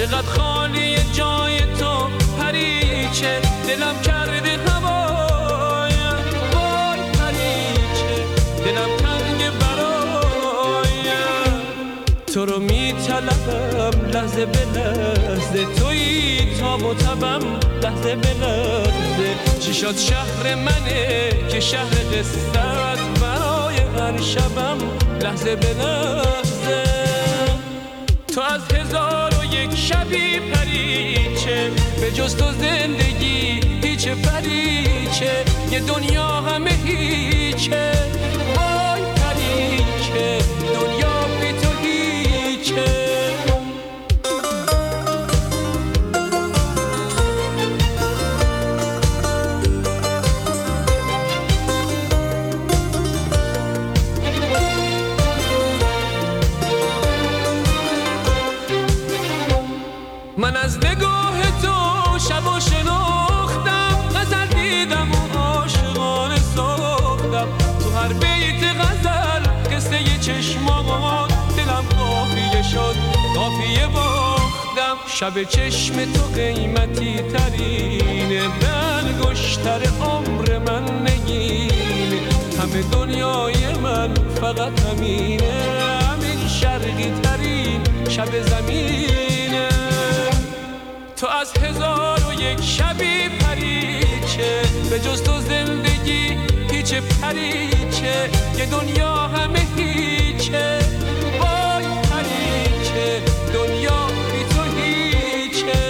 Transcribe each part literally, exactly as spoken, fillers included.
چقدر خالی جای تو پریچه، دلم کرده هوای وای پریچه، دلم تنگ برای تو رو میطلبم لحظه به لحظه، تویی تاب و تبم لحظه به لحظه. چی شد شهر منه که شهر قصه است، برای هر شبم لحظه به لحظه. تو از هزار و یک شبی پریچه، به جز تو زندگی هیچ پریچه، یه دنیا همه هیچه وای پریچه، دنیا بی تو هیچه. من از نگاه تو شب و شناختم، غزل دیدم و عاشقانه ساختم. تو هر بیت غزل قصه ی چشمات، دلم قافیه شد قافیه باختم. شب چشم تو قیمتی ترینه، بلگشتر عمر من نگینه. همه دنیای من فقط همینه، همین شرقی ترین شب زمینه. تو از هزار و یک شبی پریچه، به جز تو زندگی هیچ پریچه، یه دنیا همه هیچه وای پریچه، دنیا بی تو هیچه.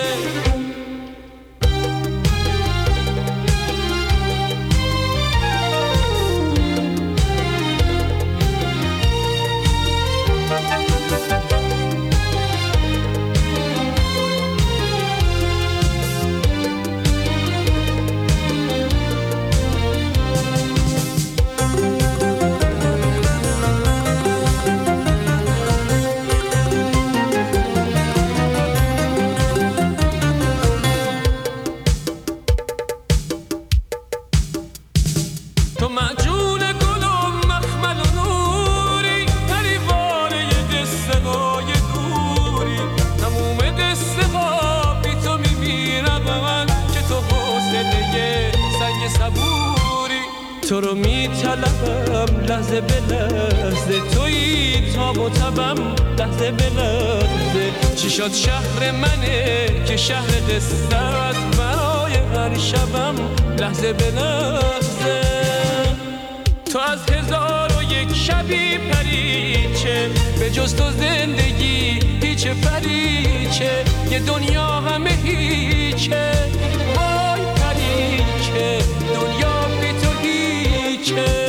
تو معجون گل و مخمل و نوری، پریوانه ی قصه های دوری. تموم قصه ها بی تو میمیرم، که تو حوصله سنگ صبوری. تو رو میطلبم لحظه به لحظه، تویی تاب و تبم لحظه به لحظه. چی شد شهر منه که شهر قصه است، برای هر شبم لحظه به لحظه. تو از هزار و یک شبی پریچه، به جز تو زندگی هیچ پریچه، یه دنیا همه هیچه وای پریچه، دنیا بی تو هیچه.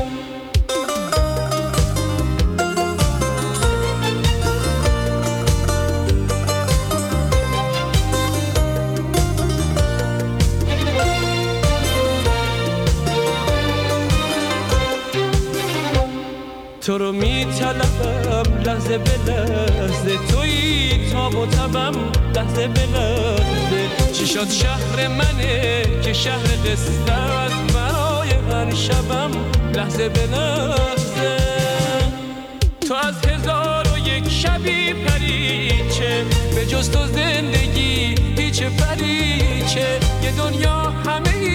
تو رو میطلبم لحظه به لحظه، تویی تاب و تبم لحظه به لحظه. چی شد شهر منه که شهر قصه است، برای هر شبم لحظه به لحظه. تو از هزار و یک شبی پریچه، به جز تو زندگی هیچ پریچه، یه دنیا همه